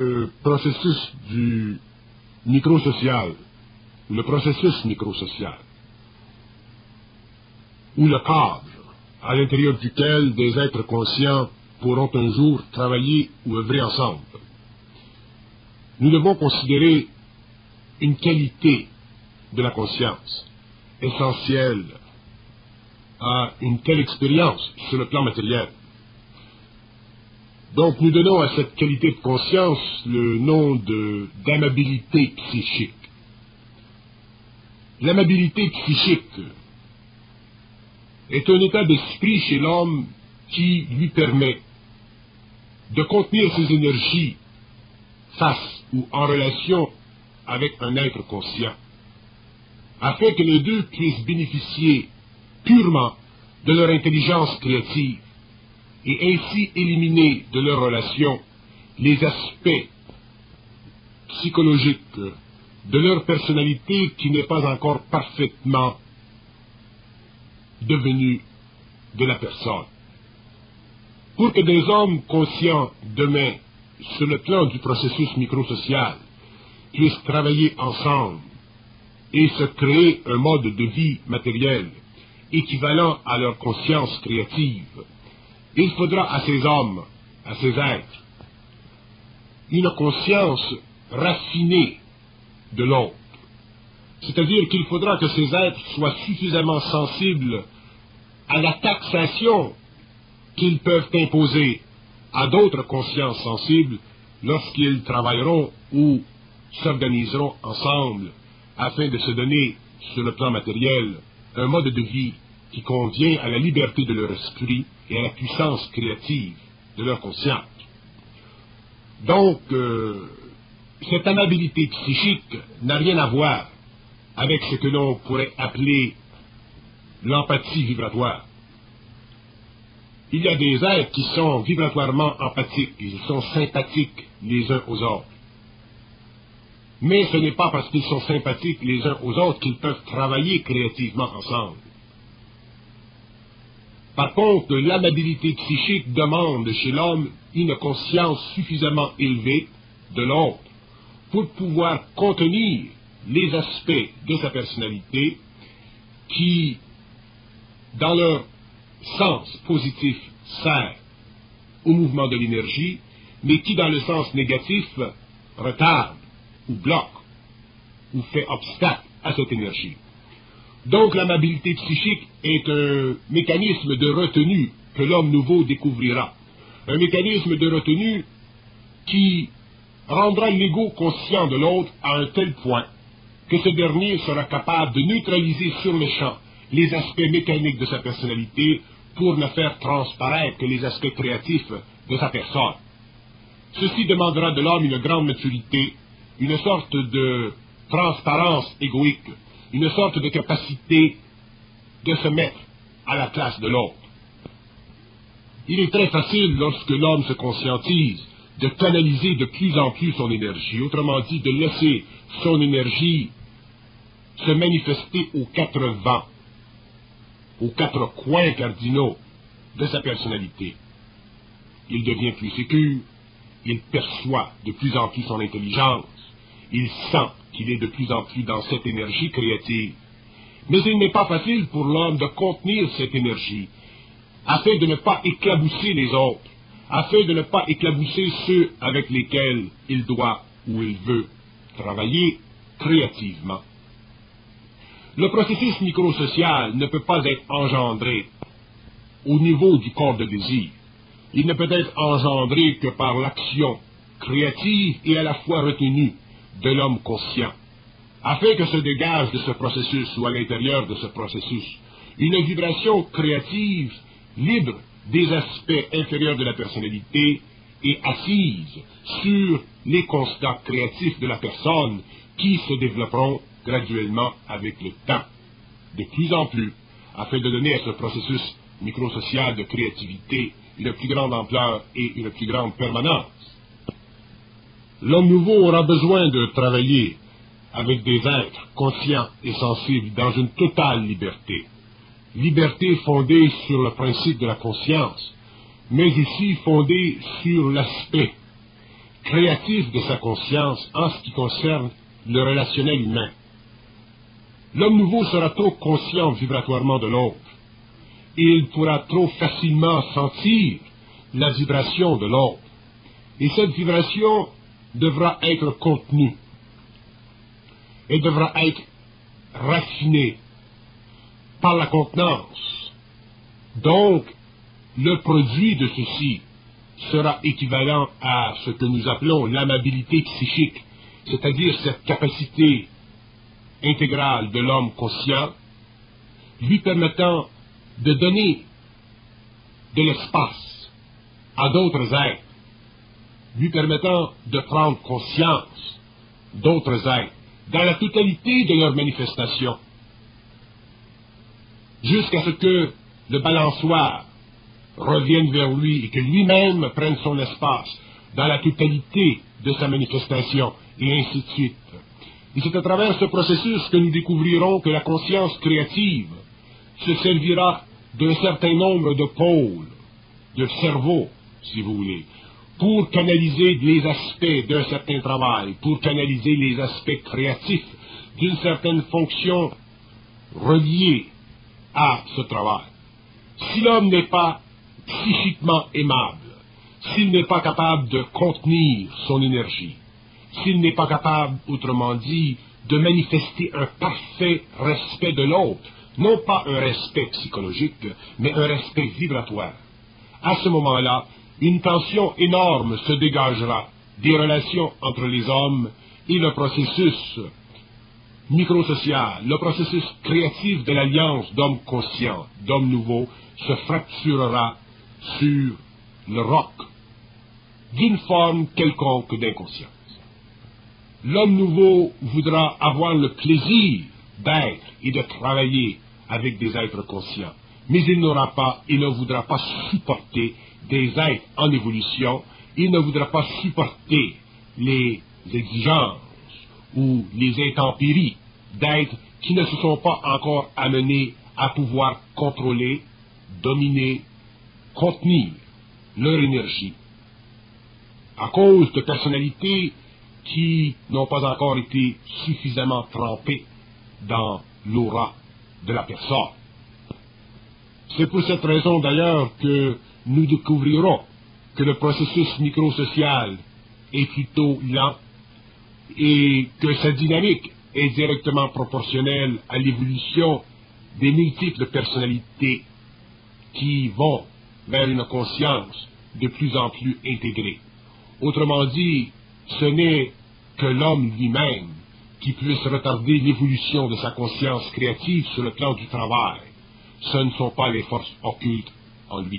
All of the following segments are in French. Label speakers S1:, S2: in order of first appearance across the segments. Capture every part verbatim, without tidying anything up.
S1: le processus du microsocial, le processus microsocial, ou le cadre à l'intérieur duquel des êtres conscients pourront un jour travailler ou œuvrer ensemble. Nous devons considérer une qualité de la conscience essentielle à une telle expérience sur le plan matériel. Donc nous donnons à cette qualité de conscience le nom de d'amabilité psychique. L'amabilité psychique est un état d'esprit chez l'homme qui lui permet de contenir ses énergies face ou en relation avec un être conscient, afin que les deux puissent bénéficier purement de leur intelligence créative et ainsi éliminer de leur relation les aspects psychologiques de leur personnalité qui n'est pas encore parfaitement devenue de la personne. Pour que des hommes conscients demain, sur le plan du processus microsocial, puissent travailler ensemble et se créer un mode de vie matériel équivalent à leur conscience créative, il faudra à ces hommes, à ces êtres, une conscience raffinée de l'autre. C'est-à-dire qu'il faudra que ces êtres soient suffisamment sensibles à la taxation qu'ils peuvent imposer à d'autres consciences sensibles lorsqu'ils travailleront ou s'organiseront ensemble afin de se donner, sur le plan matériel, un mode de vie qui convient à la liberté de leur esprit et à la puissance créative de leur conscience. Donc, euh, cette amabilité psychique n'a rien à voir avec ce que l'on pourrait appeler l'empathie vibratoire. Il y a des êtres qui sont vibratoirement empathiques, ils sont sympathiques les uns aux autres. Mais ce n'est pas parce qu'ils sont sympathiques les uns aux autres qu'ils peuvent travailler créativement ensemble. Par contre, l'amabilité psychique demande chez l'homme une conscience suffisamment élevée de l'autre pour pouvoir contenir les aspects de sa personnalité qui, dans leur sens positif, sert au mouvement de l'énergie, mais qui, dans le sens négatif, retarde ou bloque ou fait obstacle à cette énergie. Donc l'amabilité psychique est un mécanisme de retenue que l'homme nouveau découvrira. Un mécanisme de retenue qui rendra l'ego conscient de l'autre à un tel point que ce dernier sera capable de neutraliser sur le champ les aspects mécaniques de sa personnalité pour ne faire transparaître que les aspects créatifs de sa personne. Ceci demandera de l'homme une grande maturité, une sorte de transparence égoïque, une sorte de capacité de se mettre à la place de l'autre. Il est très facile, lorsque l'homme se conscientise, de canaliser de plus en plus son énergie, autrement dit, de laisser son énergie se manifester aux quatre vents, aux quatre coins cardinaux de sa personnalité. Il devient plus sécure, il perçoit de plus en plus son intelligence, il sent qu'il est de plus en plus dans cette énergie créative. Mais il n'est pas facile pour l'homme de contenir cette énergie, afin de ne pas éclabousser les autres, afin de ne pas éclabousser ceux avec lesquels il doit ou il veut travailler créativement. Le processus microsocial ne peut pas être engendré au niveau du corps de désir. Il ne peut être engendré que par l'action créative et à la fois retenue de l'homme conscient, afin que se dégage de ce processus ou à l'intérieur de ce processus une vibration créative libre des aspects inférieurs de la personnalité et assise sur les constats créatifs de la personne qui se développeront graduellement avec le temps, de plus en plus, afin de donner à ce processus microsocial de créativité une plus grande ampleur et une plus grande permanence. L'homme nouveau aura besoin de travailler avec des êtres conscients et sensibles dans une totale liberté. Liberté fondée sur le principe de la conscience, mais ici fondée sur l'aspect créatif de sa conscience en ce qui concerne le relationnel humain. L'homme nouveau sera trop conscient vibratoirement de l'autre, et il pourra trop facilement sentir la vibration de l'autre. Et cette vibration devra être contenue, et devra être raffinée par la contenance. Donc, le produit de ceci sera équivalent à ce que nous appelons l'amabilité psychique, c'est-à-dire cette capacité intégrale de l'homme conscient, lui permettant de donner de l'espace à d'autres êtres, lui permettant de prendre conscience d'autres êtres dans la totalité de leurs manifestations, jusqu'à ce que le balançoire revienne vers lui et que lui-même prenne son espace dans la totalité de sa manifestation, et ainsi de suite. Et c'est à travers ce processus que nous découvrirons que la conscience créative se servira d'un certain nombre de pôles, de cerveaux, si vous voulez, pour canaliser les aspects d'un certain travail, pour canaliser les aspects créatifs d'une certaine fonction reliée à ce travail. Si l'homme n'est pas psychiquement aimable, s'il n'est pas capable de contenir son énergie, s'il n'est pas capable, autrement dit, de manifester un parfait respect de l'autre, non pas un respect psychologique, mais un respect vibratoire, à ce moment-là, une tension énorme se dégagera des relations entre les hommes et le processus microsocial, le processus créatif de l'alliance d'hommes conscients, d'hommes nouveaux, se fracturera sur le roc d'une forme quelconque d'inconscience. L'homme nouveau voudra avoir le plaisir d'être et de travailler avec des êtres conscients, mais il n'aura pas, il ne voudra pas supporter des êtres en évolution, il ne voudra pas supporter les exigences ou les intempéries d'êtres qui ne se sont pas encore amenés à pouvoir contrôler, dominer, contenir leur énergie, à cause de personnalités qui n'ont pas encore été suffisamment trempées dans l'aura de la personne. C'est pour cette raison d'ailleurs que nous découvrirons que le processus microsocial est plutôt lent et que sa dynamique est directement proportionnelle à l'évolution des multiples personnalités qui vont vers une conscience de plus en plus intégrée. Autrement dit, ce n'est que l'homme lui-même qui puisse retarder l'évolution de sa conscience créative sur le plan du travail. Ce ne sont pas les forces occultes en lui.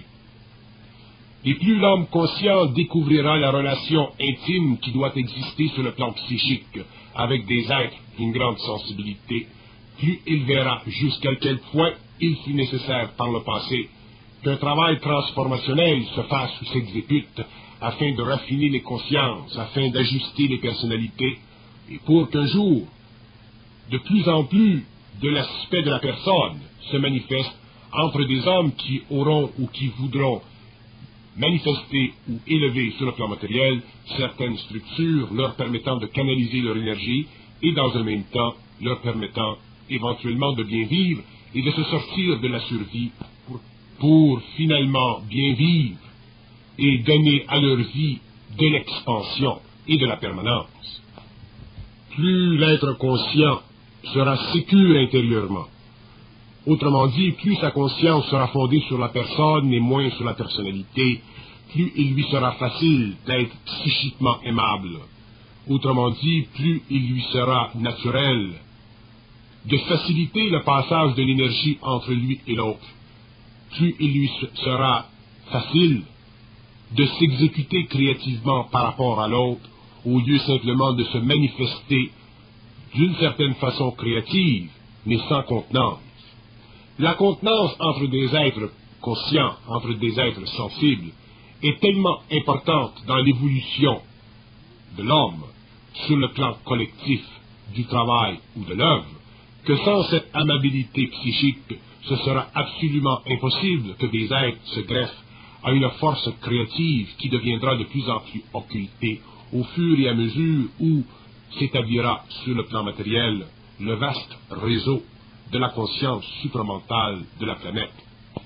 S1: Et plus l'homme conscient découvrira la relation intime qui doit exister sur le plan psychique avec des êtres d'une grande sensibilité, plus il verra jusqu'à quel point il fut nécessaire par le passé qu'un travail transformationnel se fasse ou s'exécute afin de raffiner les consciences, afin d'ajuster les personnalités, et pour qu'un jour, de plus en plus de l'aspect de la personne se manifeste entre des hommes qui auront ou qui voudront manifester ou élever sur le plan matériel certaines structures leur permettant de canaliser leur énergie et dans un même temps leur permettant éventuellement de bien vivre et de se sortir de la survie pour, pour finalement bien vivre et donner à leur vie de l'expansion et de la permanence. Plus l'être conscient sera sécure intérieurement, autrement dit, plus sa conscience sera fondée sur la personne et moins sur la personnalité, plus il lui sera facile d'être psychiquement aimable. Autrement dit, plus il lui sera naturel de faciliter le passage de l'énergie entre lui et l'autre. Plus il lui sera facile de s'exécuter créativement par rapport à l'autre, au lieu simplement de se manifester d'une certaine façon créative, mais sans contenance. La contenance entre des êtres conscients, entre des êtres sensibles, est tellement importante dans l'évolution de l'homme sur le plan collectif du travail ou de l'œuvre, que sans cette amabilité psychique, ce sera absolument impossible que des êtres se greffent à une force créative qui deviendra de plus en plus occultée au fur et à mesure où s'établira sur le plan matériel le vaste réseau de la conscience supramentale de la planète.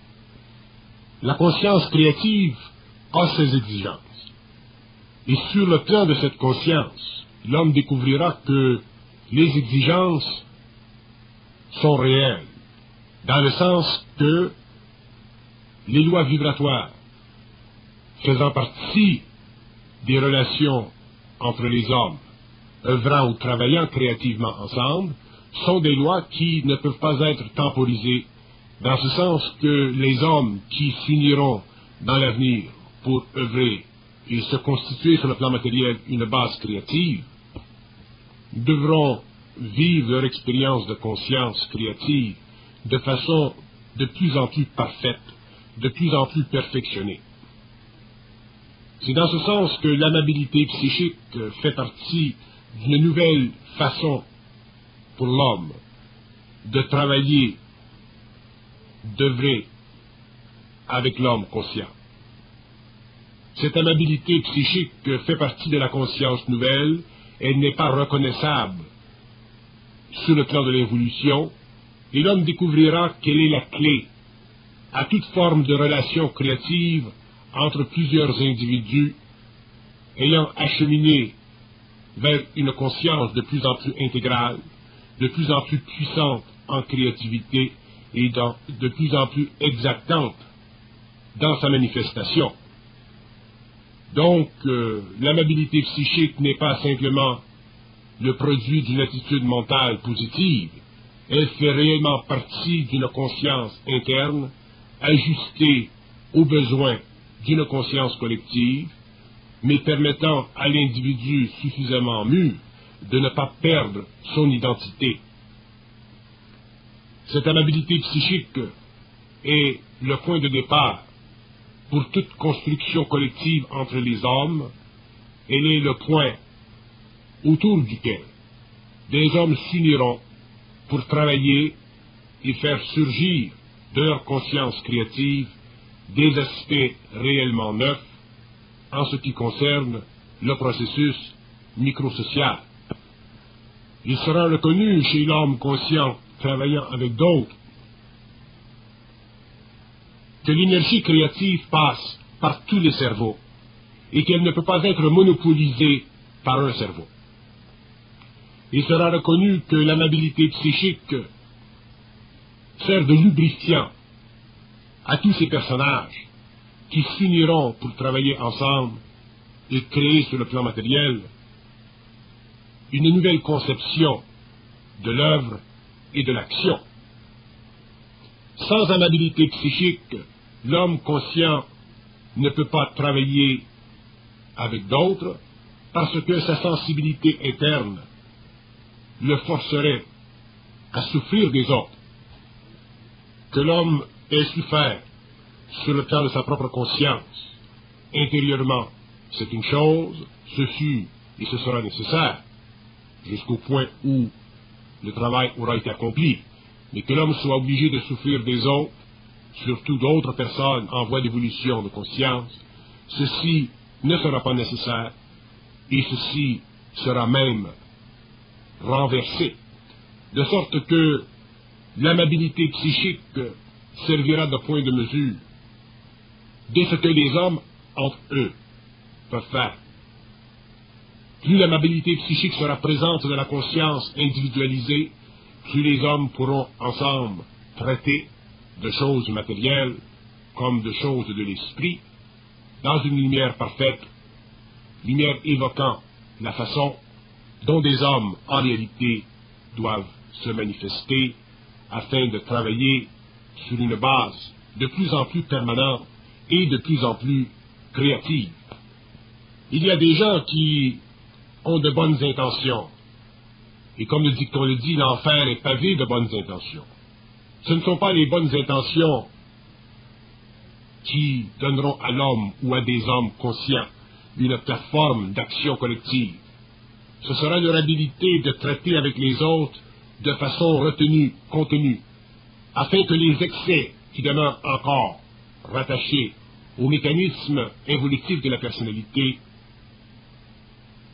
S1: La conscience créative a ses exigences. Et sur le plan de cette conscience, l'homme découvrira que les exigences sont réelles, dans le sens que les lois vibratoires faisant partie des relations entre les hommes, œuvrant ou travaillant créativement ensemble, sont des lois qui ne peuvent pas être temporisées, dans ce sens que les hommes qui s'uniront dans l'avenir pour œuvrer et se constituer sur le plan matériel une base créative, devront vivre leur expérience de conscience créative de façon de plus en plus parfaite, de plus en plus perfectionnée. C'est dans ce sens que l'amabilité psychique fait partie d'une nouvelle façon pour l'homme de travailler, d'œuvrer avec l'homme conscient. Cette amabilité psychique fait partie de la conscience nouvelle. Elle n'est pas reconnaissable sur le plan de l'évolution, et l'homme découvrira quelle est la clé à toute forme de relation créative entre plusieurs individus ayant acheminé vers une conscience de plus en plus intégrale, de plus en plus puissante en créativité et dans, de plus en plus exactante dans sa manifestation. Donc, euh, l'amabilité psychique n'est pas simplement le produit d'une attitude mentale positive, elle fait réellement partie d'une conscience interne ajustée aux besoins d'une conscience collective, mais permettant à l'individu suffisamment mûr de ne pas perdre son identité. Cette amabilité psychique est le point de départ pour toute construction collective entre les hommes. Elle est le point autour duquel des hommes s'uniront pour travailler et faire surgir de leur conscience créative des aspects réellement neufs en ce qui concerne le processus microsocial. Il sera reconnu chez l'homme conscient travaillant avec d'autres que l'énergie créative passe par tous les cerveaux et qu'elle ne peut pas être monopolisée par un cerveau. Il sera reconnu que l'amabilité psychique sert de lubrifiant à tous ces personnages qui s'uniront pour travailler ensemble et créer sur le plan matériel une nouvelle conception de l'œuvre et de l'action. Sans amabilité psychique, l'homme conscient ne peut pas travailler avec d'autres parce que sa sensibilité interne le forcerait à souffrir des autres. Que l'homme ait souffert sur le plan de sa propre conscience, intérieurement, c'est une chose, ce fut et ce sera nécessaire, jusqu'au point où le travail aura été accompli. Mais que l'homme soit obligé de souffrir des autres, surtout d'autres personnes en voie d'évolution de conscience, ceci ne sera pas nécessaire, et ceci sera même renversé, de sorte que l'amabilité psychique servira de point de mesure de ce que les hommes, entre eux, peuvent faire. Plus l'amabilité psychique sera présente dans la conscience individualisée, plus les hommes pourront ensemble traiter de choses matérielles comme de choses de l'esprit, dans une lumière parfaite, lumière évoquant la façon dont des hommes, en réalité, doivent se manifester afin de travailler sur une base de plus en plus permanente et de plus en plus créative. Il y a des gens qui ont de bonnes intentions, et comme le dicton le dit, l'enfer est pavé de bonnes intentions. Ce ne sont pas les bonnes intentions qui donneront à l'homme ou à des hommes conscients une plateforme d'action collective. Ce sera leur habilité de traiter avec les autres de façon retenue, contenue, afin que les excès qui demeurent encore rattachés au mécanisme évolutif de la personnalité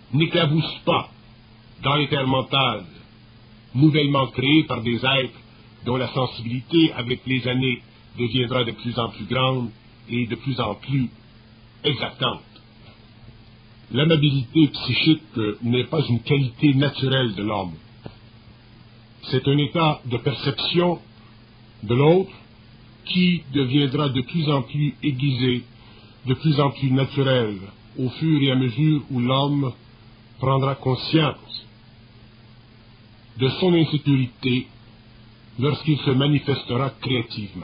S1: n'éclabousse pas dans les terres mentales, nouvellement créées par des êtres dont la sensibilité, avec les années, deviendra de plus en plus grande et de plus en plus exactante. L'amabilité psychique n'est pas une qualité naturelle de l'homme. C'est un état de perception de l'autre qui deviendra de plus en plus aiguisé, de plus en plus naturel, au fur et à mesure où l'homme prendra conscience de son insécurité lorsqu'il se manifestera créativement.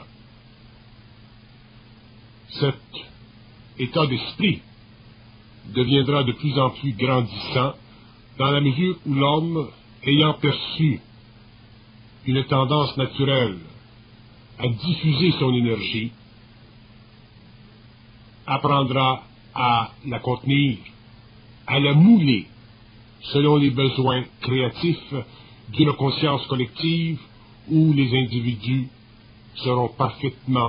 S1: Cet état d'esprit deviendra de plus en plus grandissant dans la mesure où l'homme, ayant perçu une tendance naturelle à diffuser son énergie, apprendra à la contenir, à la mouler selon les besoins créatifs d'une conscience collective où les individus seront parfaitement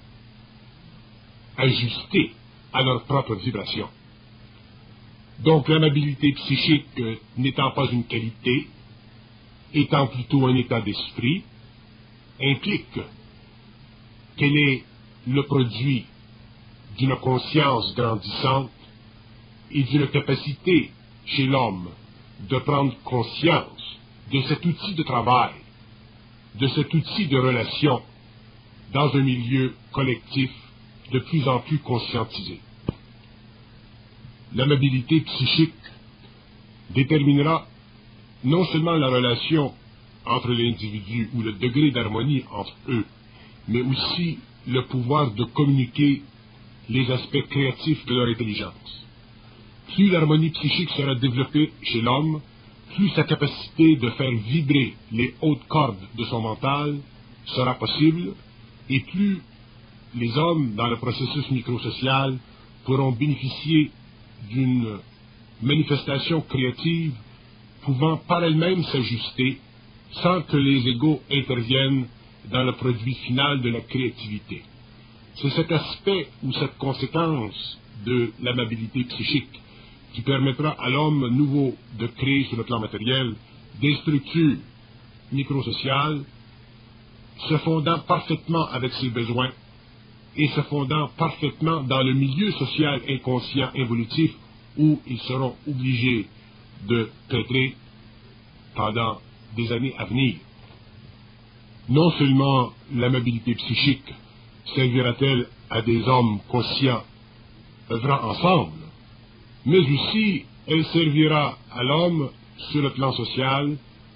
S1: ajustés à leur propre vibration. Donc l'amabilité psychique euh, n'étant pas une qualité, étant plutôt un état d'esprit, implique qu'elle est le produit d'une conscience grandissante et d'une capacité chez l'homme de prendre conscience de cet outil de travail, de cet outil de relation dans un milieu collectif de plus en plus conscientisé. L'amabilité psychique déterminera non seulement la relation entre les individus ou le degré d'harmonie entre eux, mais aussi le pouvoir de communiquer les aspects créatifs de leur intelligence. Plus l'harmonie psychique sera développée chez l'homme, plus sa capacité de faire vibrer les hautes cordes de son mental sera possible, et plus les hommes, dans le processus microsocial, pourront bénéficier d'une manifestation créative pouvant par elle-même s'ajuster sans que les égos interviennent dans le produit final de la créativité. C'est cet aspect ou cette conséquence de l'amabilité psychique qui permettra à l'homme nouveau de créer sur le plan matériel des structures microsociales se fondant parfaitement avec ses besoins et se fondant parfaitement dans le milieu social inconscient évolutif où ils seront obligés de traiter pendant des années à venir. Non seulement l'amabilité psychique servira-t-elle à des hommes conscients œuvrant ensemble, mais aussi elle servira à l'homme sur le plan social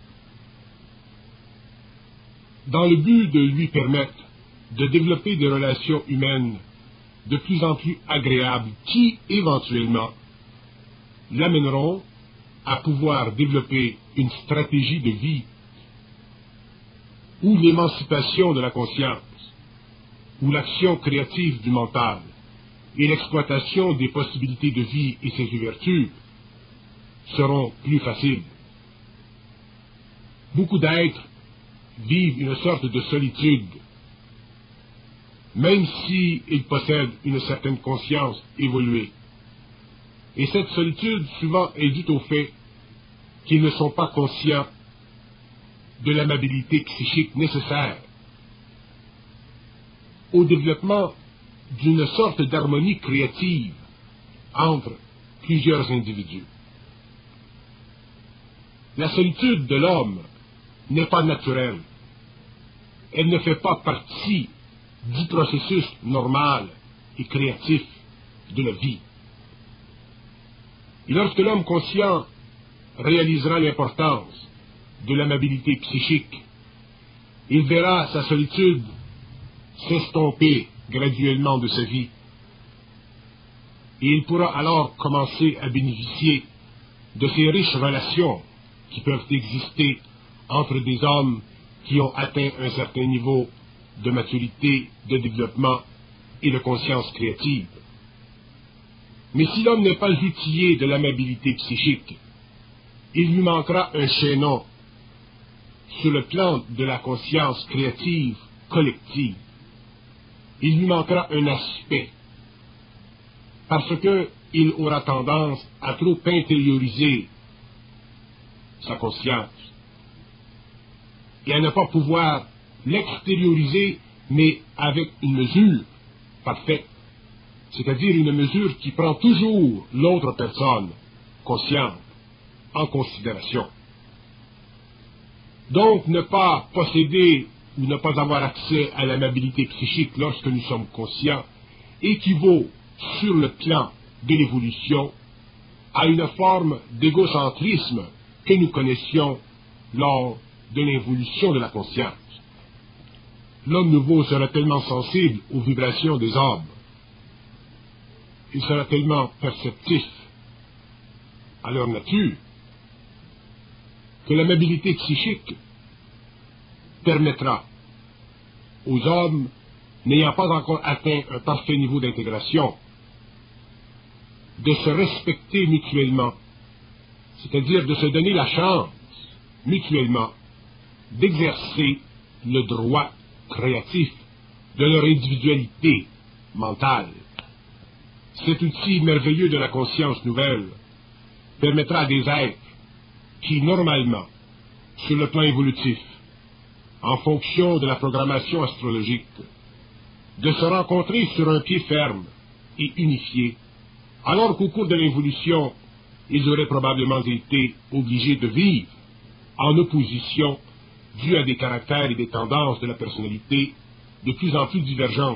S1: dans le but de lui permettre de développer des relations humaines de plus en plus agréables qui, éventuellement, l'amèneront à pouvoir développer une stratégie de vie où l'émancipation de la conscience, où l'action créative du mental et l'exploitation des possibilités de vie et ses ouvertures seront plus faciles. Beaucoup d'êtres vivent une sorte de solitude, même s'ils possèdent une certaine conscience évoluée. Et cette solitude souvent est due au fait qu'ils ne sont pas conscients de l'amabilité psychique nécessaire au développement d'une sorte d'harmonie créative entre plusieurs individus. La solitude de l'homme n'est pas naturelle. Elle ne fait pas partie du processus normal et créatif de la vie. Et lorsque l'homme conscient réalisera l'importance de l'amabilité psychique, il verra sa solitude s'estomper graduellement de sa vie. Et il pourra alors commencer à bénéficier de ces riches relations qui peuvent exister entre des hommes qui ont atteint un certain niveau de maturité, de développement et de conscience créative. Mais si l'homme n'est pas outillé de l'amabilité psychique, il lui manquera un chaînon sur le plan de la conscience créative collective. Il lui manquera un aspect, parce que il aura tendance à trop intérioriser sa conscience et à ne pas pouvoir l'extérioriser, mais avec une mesure parfaite, c'est-à-dire une mesure qui prend toujours l'autre personne consciente en considération. Donc, ne pas posséder ou ne pas avoir accès à l'amabilité psychique lorsque nous sommes conscients équivaut, sur le plan de l'évolution, à une forme d'égocentrisme que nous connaissions lors de l'évolution de la conscience. L'homme nouveau sera tellement sensible aux vibrations des hommes, il sera tellement perceptif à leur nature, que l'amabilité psychique permettra aux hommes n'ayant pas encore atteint un parfait niveau d'intégration de se respecter mutuellement, c'est-à-dire de se donner la chance mutuellement d'exercer le droit créatif de leur individualité mentale. Cet outil merveilleux de la conscience nouvelle permettra à des êtres qui, normalement, sur le plan évolutif, en fonction de la programmation astrologique, de se rencontrer sur un pied ferme et unifié, alors qu'au cours de l'évolution, ils auraient probablement été obligés de vivre en opposition dû à des caractères et des tendances de la personnalité de plus en plus divergentes.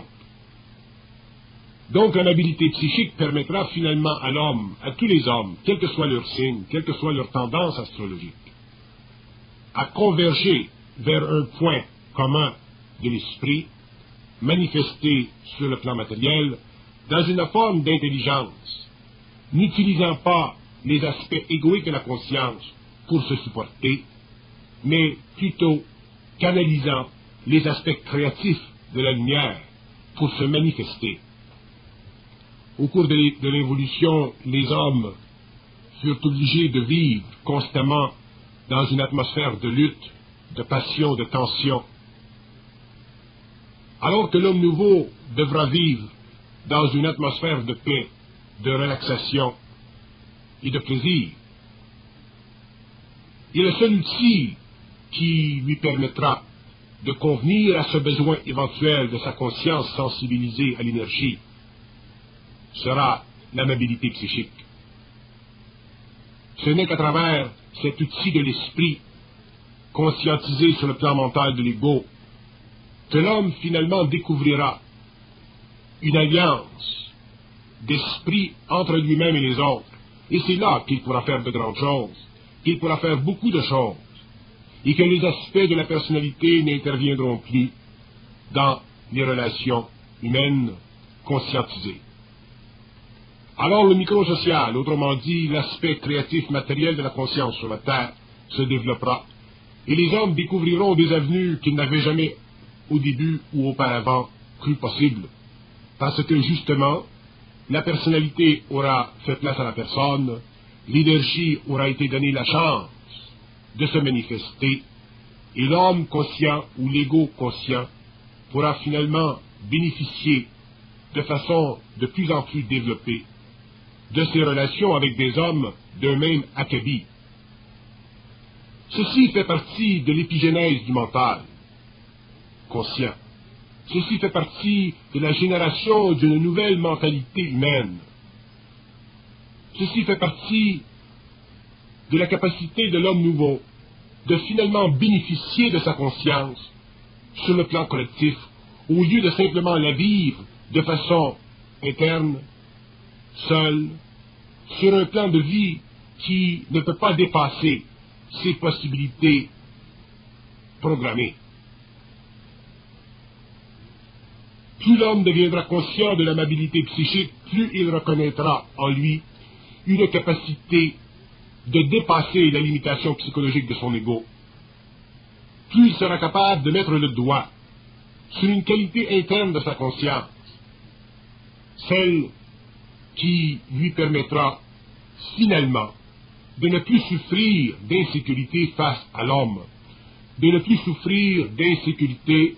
S1: Donc l'amabilité psychique permettra finalement à l'homme, à tous les hommes, quel que soit leur signe, quelle que soit leur tendance astrologique, à converger vers un point commun de l'esprit, manifesté sur le plan matériel, dans une forme d'intelligence, n'utilisant pas les aspects égoïques de la conscience pour se supporter, mais plutôt canalisant les aspects créatifs de la lumière pour se manifester. Au cours de l'évolution, les hommes furent obligés de vivre constamment dans une atmosphère de lutte, de passion, de tension, alors que l'homme nouveau devra vivre dans une atmosphère de paix, de relaxation et de plaisir. Et le seul outil qui lui permettra de convenir à ce besoin éventuel de sa conscience sensibilisée à l'énergie sera l'amabilité psychique. Ce n'est qu'à travers cet outil de l'esprit, conscientisé sur le plan mental de l'ego, que l'homme finalement découvrira une alliance d'esprit entre lui-même et les autres. Et c'est là qu'il pourra faire de grandes choses, qu'il pourra faire beaucoup de choses, et que les aspects de la personnalité n'interviendront plus dans les relations humaines conscientisées. Alors le microsocial, autrement dit l'aspect créatif matériel de la conscience sur la Terre, se développera, et les hommes découvriront des avenues qu'ils n'avaient jamais au début ou auparavant cru possibles, parce que justement, la personnalité aura fait place à la personne, l'énergie aura été donnée la chance de se manifester, et l'homme conscient ou l'ego conscient pourra finalement bénéficier de façon de plus en plus développée de ses relations avec des hommes d'un même acabit. Ceci fait partie de l'épigénèse du mental conscient. Ceci fait partie de la génération d'une nouvelle mentalité humaine. Ceci fait partie de la capacité de l'homme nouveau de finalement bénéficier de sa conscience sur le plan collectif, au lieu de simplement la vivre de façon interne, seul, sur un plan de vie qui ne peut pas dépasser ses possibilités programmées. Plus l'homme deviendra conscient de l'amabilité psychique, plus il reconnaîtra en lui une capacité de dépasser la limitation psychologique de son ego. Plus il sera capable de mettre le doigt sur une qualité interne de sa conscience, celle qui lui permettra finalement de ne plus souffrir d'insécurité face à l'homme, de ne plus souffrir d'insécurité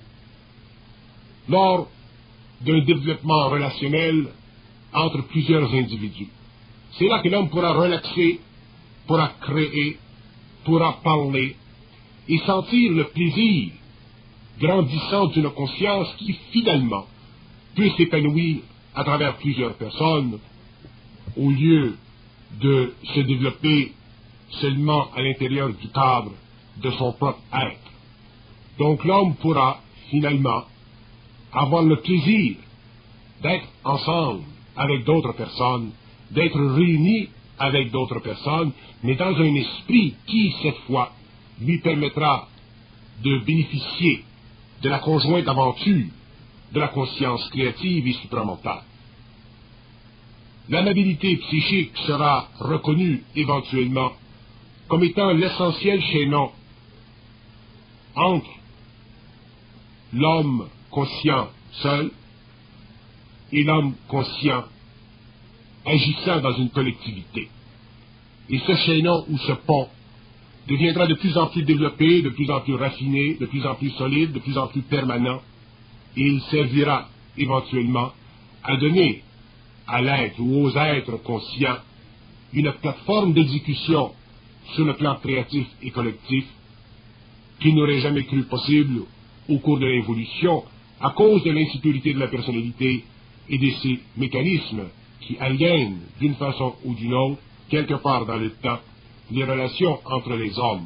S1: lors d'un développement relationnel entre plusieurs individus. C'est là que l'homme pourra relaxer, pourra créer, pourra parler et sentir le plaisir grandissant d'une conscience qui, finalement, peut s'épanouir à travers plusieurs personnes au lieu de se développer seulement à l'intérieur du cadre de son propre être. Donc l'homme pourra, finalement, avoir le plaisir d'être ensemble avec d'autres personnes, d'être réunis avec d'autres personnes, mais dans un esprit qui, cette fois, lui permettra de bénéficier de la conjointe aventure de la conscience créative et supramentale. L'amabilité psychique sera reconnue éventuellement comme étant l'essentiel chaînon entre l'homme conscient seul et l'homme conscient agissant dans une collectivité. Et ce chaînon ou ce pont deviendra de plus en plus développé, de plus en plus raffiné, de plus en plus solide, de plus en plus permanent, et il servira éventuellement à donner à l'être ou aux êtres conscients une plateforme d'exécution sur le plan créatif et collectif qu'ils n'auraient jamais cru possible au cours de l'évolution à cause de l'insécurité de la personnalité et de ces mécanismes qui aliènent d'une façon ou d'une autre, quelque part dans le temps, les relations entre les hommes.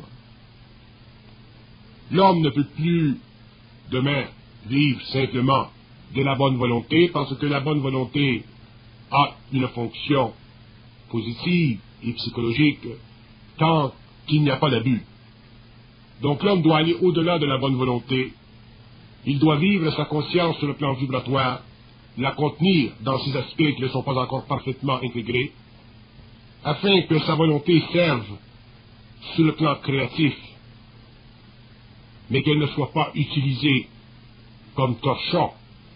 S1: L'homme ne peut plus demain vivre simplement de la bonne volonté, parce que la bonne volonté a une fonction positive et psychologique tant qu'il n'y a pas d'abus. Donc l'homme doit aller au-delà de la bonne volonté. Il doit vivre sa conscience sur le plan vibratoire, la contenir dans ces aspects qui ne sont pas encore parfaitement intégrés, afin que sa volonté serve sur le plan créatif, mais qu'elle ne soit pas utilisée comme torchon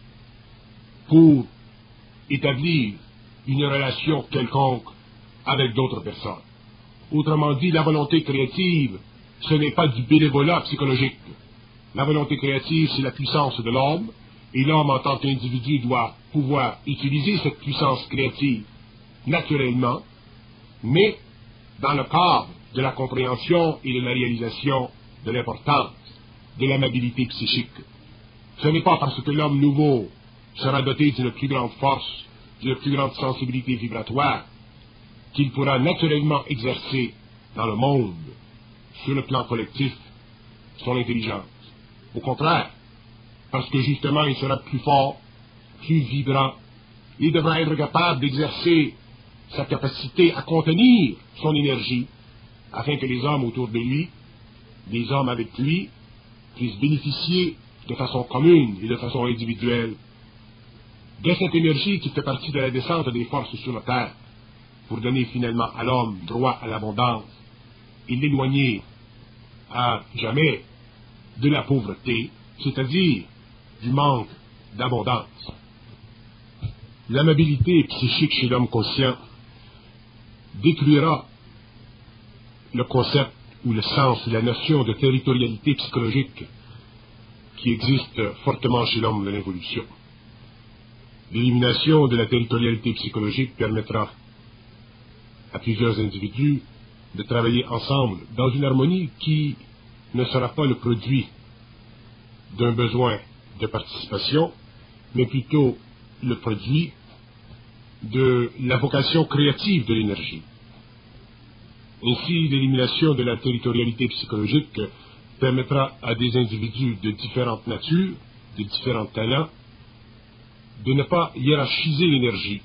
S1: pour établir une relation quelconque avec d'autres personnes. Autrement dit, la volonté créative, ce n'est pas du bénévolat psychologique. La volonté créative, c'est la puissance de l'homme, et l'homme en tant qu'individu doit pouvoir utiliser cette puissance créative naturellement, mais dans le cadre de la compréhension et de la réalisation de l'importance de l'amabilité psychique. Ce n'est pas parce que l'homme nouveau sera doté d'une plus grande force, d'une plus grande sensibilité vibratoire, qu'il pourra naturellement exercer dans le monde, sur le plan collectif, son intelligence. Au contraire, parce que justement il sera plus fort, plus vibrant, il devra être capable d'exercer sa capacité à contenir son énergie, afin que les hommes autour de lui, les hommes avec lui, puissent bénéficier de façon commune et de façon individuelle de cette énergie qui fait partie de la descente des forces sur la terre, pour donner finalement à l'homme droit à l'abondance et l'éloigner à jamais de la pauvreté, c'est-à-dire du manque d'abondance. L'amabilité psychique chez l'homme conscient détruira le concept ou le sens, la notion de territorialité psychologique qui existe fortement chez l'homme de l'évolution. L'élimination de la territorialité psychologique permettra à plusieurs individus de travailler ensemble dans une harmonie qui ne sera pas le produit d'un besoin de participation, mais plutôt le produit de la vocation créative de l'énergie. Ainsi, l'élimination de la territorialité psychologique permettra à des individus de différentes natures, de différents talents, de ne pas hiérarchiser l'énergie,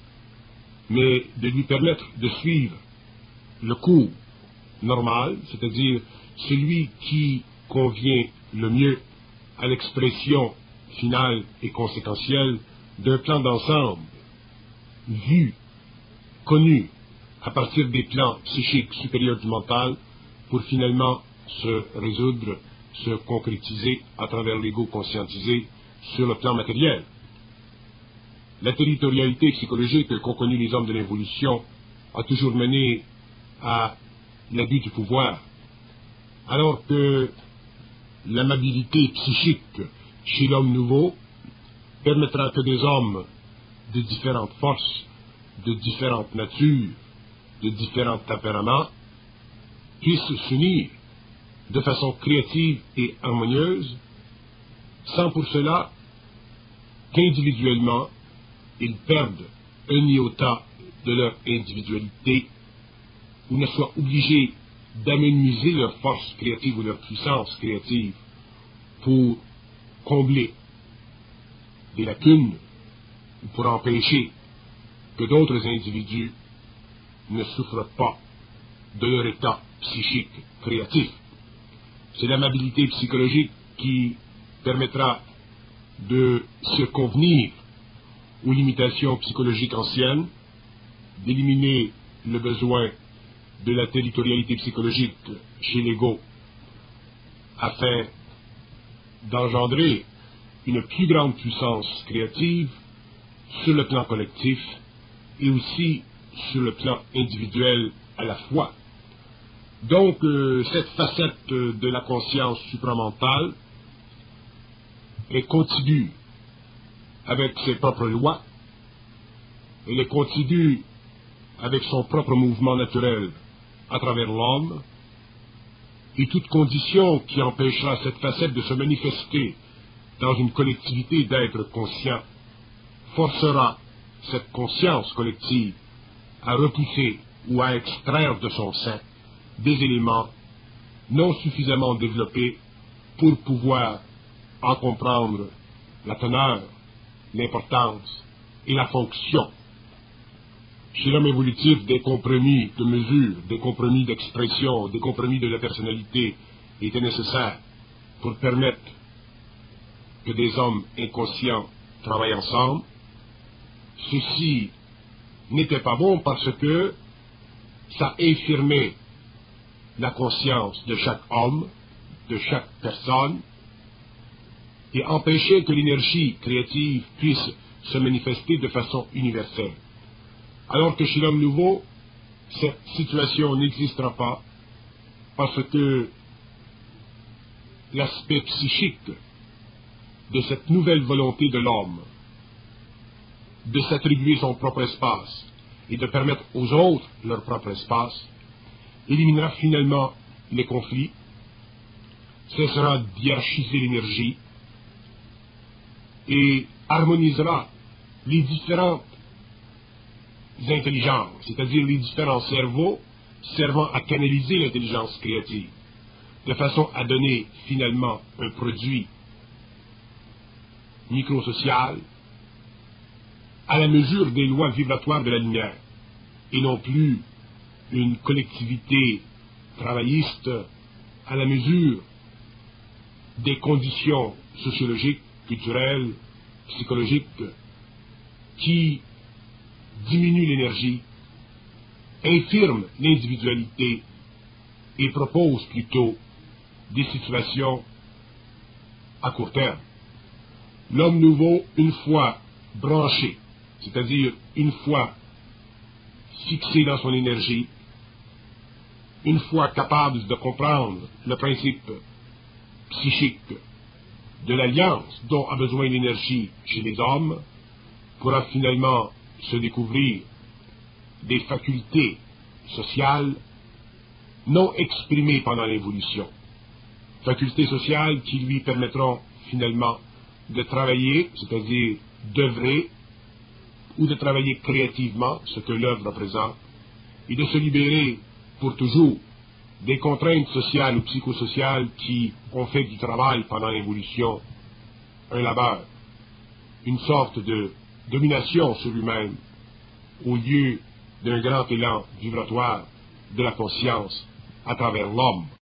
S1: mais de lui permettre de suivre le cours normal, c'est-à-dire celui qui convient le mieux à l'expression finale et conséquentielle d'un plan d'ensemble, vu, connu, à partir des plans psychiques supérieurs du mental, pour finalement se résoudre, se concrétiser à travers l'ego conscientisé sur le plan matériel. La territorialité psychologique qu'ont connue les hommes de l'évolution a toujours mené à l'abus du pouvoir, alors que l'amabilité psychique chez l'homme nouveau permettra que des hommes de différentes forces, de différentes natures, de différents tempéraments, puissent s'unir de façon créative et harmonieuse, sans pour cela qu'individuellement, ils perdent un iota de leur individualité ou ne soient obligés d'amenuiser leur force créative ou leur puissance créative pour combler des lacunes ou pour empêcher que d'autres individus ne souffrent pas de leur état psychique créatif. C'est l'amabilité psychologique qui permettra de circonvenir aux limitations psychologiques anciennes, d'éliminer le besoin de la territorialité psychologique chez l'ego, afin d'engendrer une plus grande puissance créative sur le plan collectif et aussi sur le plan individuel à la fois. Donc, euh, cette facette de la conscience supramentale est continue avec ses propres lois, elle est continue avec son propre mouvement naturel à travers l'homme, et toute condition qui empêchera cette facette de se manifester dans une collectivité d'êtres conscients forcera cette conscience collective à repousser ou à extraire de son sein des éléments non suffisamment développés pour pouvoir en comprendre la teneur, l'importance et la fonction. Chez l'homme évolutif, des compromis de mesure, des compromis d'expression, des compromis de la personnalité étaient nécessaires pour permettre que des hommes inconscients travaillent ensemble. Ceci n'était pas bon parce que ça infirmait la conscience de chaque homme, de chaque personne, et empêchait que l'énergie créative puisse se manifester de façon universelle. Alors que chez l'homme nouveau, cette situation n'existera pas parce que l'aspect psychique de cette nouvelle volonté de l'homme de s'attribuer son propre espace et de permettre aux autres leur propre espace éliminera finalement les conflits, cessera d'hiérarchiser l'énergie et harmonisera les différentes intelligences, c'est-à-dire les différents cerveaux servant à canaliser l'intelligence créative, de façon à donner finalement un produit microsocial à la mesure des lois vibratoires de la lumière, et non plus une collectivité travailliste à la mesure des conditions sociologiques, culturelles, psychologiques qui diminuent l'énergie, infirment l'individualité et proposent plutôt des situations à court terme. L'homme nouveau, une fois branché, c'est-à-dire une fois fixé dans son énergie, une fois capable de comprendre le principe psychique de l'alliance dont a besoin l'énergie chez les hommes, pourra finalement se découvrir des facultés sociales non exprimées pendant l'évolution, facultés sociales qui lui permettront finalement de travailler, c'est-à-dire d'œuvrer, ou de travailler créativement, ce que l'œuvre représente, et de se libérer pour toujours des contraintes sociales ou psychosociales qui ont fait du travail pendant l'évolution un labeur, une sorte de domination sur lui-même, au lieu d'un grand élan vibratoire de la conscience à travers l'homme.